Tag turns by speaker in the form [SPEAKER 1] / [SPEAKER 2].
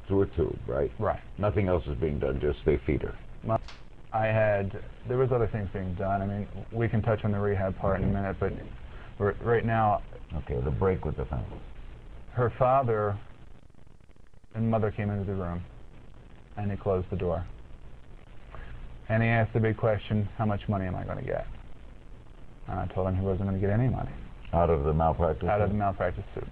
[SPEAKER 1] through a tube, right?
[SPEAKER 2] Right.
[SPEAKER 1] Nothing else is being done, just they feed her.
[SPEAKER 2] There was other things being done. I mean, we can touch on the rehab part in a minute, but right now...
[SPEAKER 1] Okay, the break with the family.
[SPEAKER 2] Her father and mother came into the room, and he closed the door. And he asked the big question, how much money am I going to get? And I told him he wasn't going to get any money.
[SPEAKER 1] Out of the malpractice?
[SPEAKER 2] Out of the malpractice suit.